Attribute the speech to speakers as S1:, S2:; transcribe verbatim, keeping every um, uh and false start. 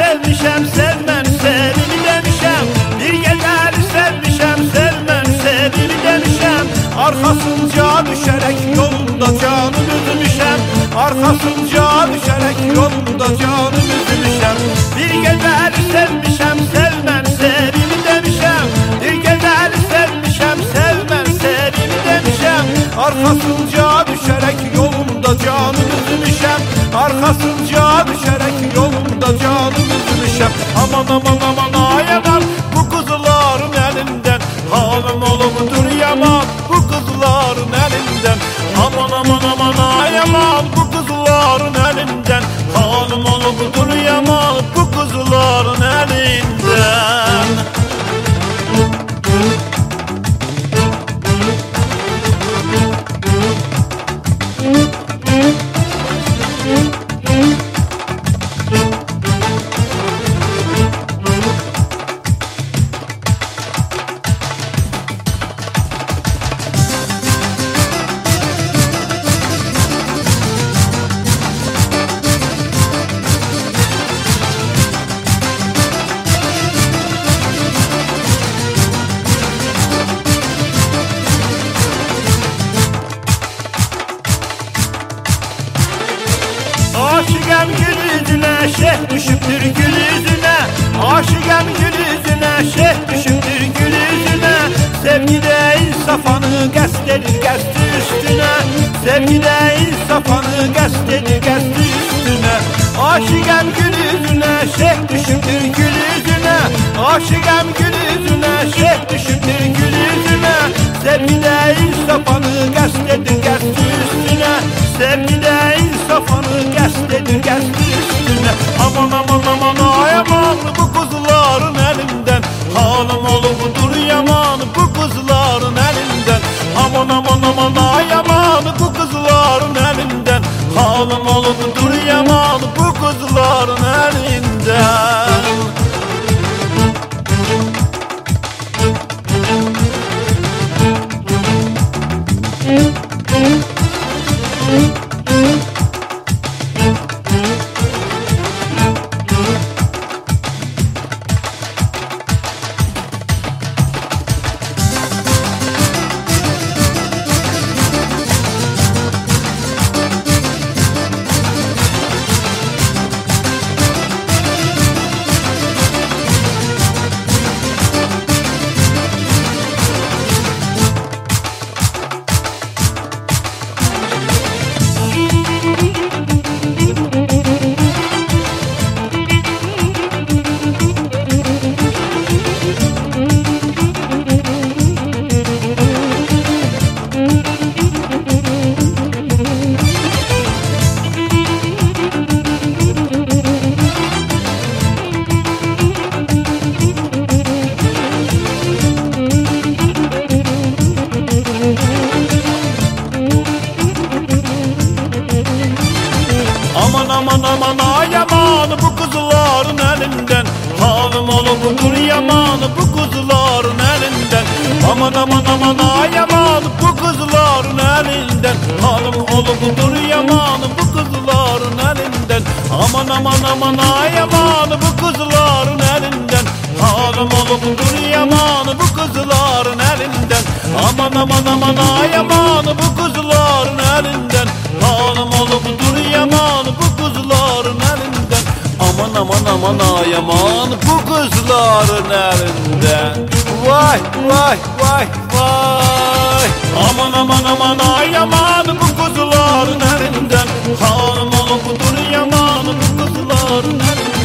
S1: sevmişəm, sevməni sevimi demişəm. Bir gecəni sevmişəm, sevməni sevimi demişəm. Arxasınca düşərək yolunda canım üzmüşəm. Arxasınca düşərək yolunda canım üzmüşəm. Bir gecəni sevmişəm, sevməni sevimi demişəm. Bir gecəni sevmişəm, sevməni sevimi demişəm. Arxasınca düşərək yolunda canım üzmüşəm. Arxasınca düşərək yolunda canım üzmüşəm. Aman aman aman ay aman bu qızların əlindən. Halım olubdur yaman bu qızların əlindən. Aman aman aman ay aman bu qızların əlindən. Halım olubdur yaman bu qızların əlindən. Aşıqəm gül üzünə, şeh düşübdür gül üzünə. Aşıqəm gül üzünə, şeh düşübdür gül üzünə. Sevgidə insafanı qəsd edir, qəsdi üstünə. Sevgidə insafanı qəsd edir, qəsdi üstünə. Aşıqəm gül üzünə, şeh düşübdür gül üzünə. Aşıqəm gül üzünə, şeh düşübdür gül üzünə. Sevgidə insafanı qəsd edir, qəsdi üstünə. Sevgidə insafanı qəsd edir, qəsdi üstünə. Aman aman aman ay aman bu qızların əlindən. Halım olubdur yaman bu qızların əlindən. Aman aman aman ay aman bu qızların əlindən. Halım olubdur yaman bu qızların əlindən. Aman aman aman ay aman bu kızların elinden. Halım olubdur yaman bu kızların elinden. Aman aman aman ay aman bu kızların elinden. Halım olubdur yaman bu kızların elinden. Aman aman aman ay aman bu kızların elinden. Halım olubdur yaman bu kızların elinden. Aman aman aman ay aman bu kızların elinden. Halım olubdur yaman bu kızların elinden. Aman aman aman ay aman bu kızların elinden. Vay vay vay vay. Aman aman aman ay aman bu kızların elinden. Halım olubdur yaman bu kızların elinden.